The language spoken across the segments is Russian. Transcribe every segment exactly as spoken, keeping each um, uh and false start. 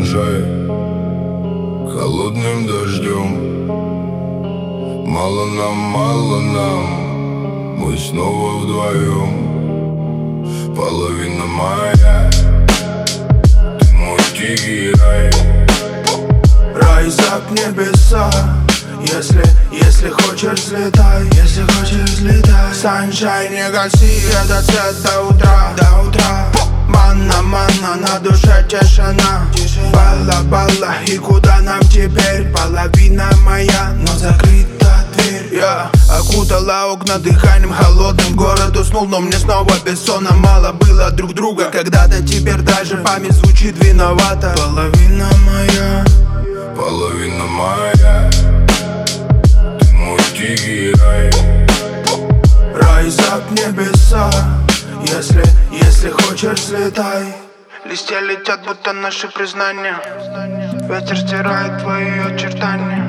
угрожает холодным дождем. Мало нам, мало нам, мы снова вдвоем. Половина моя, ты мой тихий рай. Рай за небеса. Если, если хочешь, взлетай. Если хочешь, взлетай. Саншайн, не гаси этот свет до утра. До утра. Манна, манна, на душе тишина. Балла, балла, и куда нам теперь? Половина моя, но закрыта дверь. Я окутала окна дыханием холодным. Город уснул, но мне снова бессонно. Мало было друг друга когда-то, теперь даже память звучит виновата. Половина моя, половина моя, ты мой тихий рай. Рай за небеса. Если, если хочешь, взлетай. Листья летят, будто наши признания. Ветер стирает твои очертания.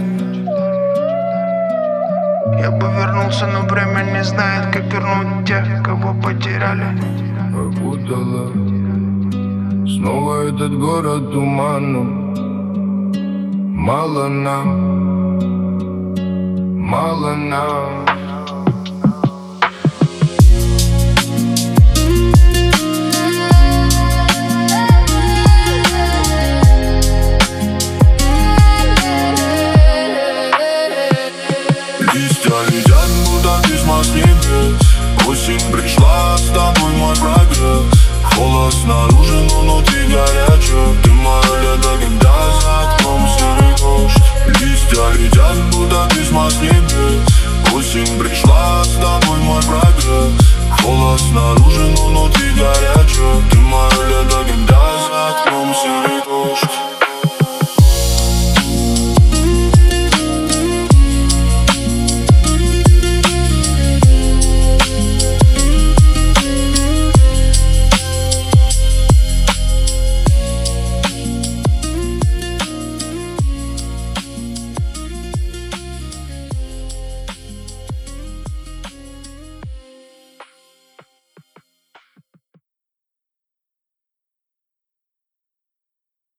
Я бы вернулся, но время не знает, как вернуть тех, кого потеряли. Окутала снова этот город туманом. Мало нам, мало нам.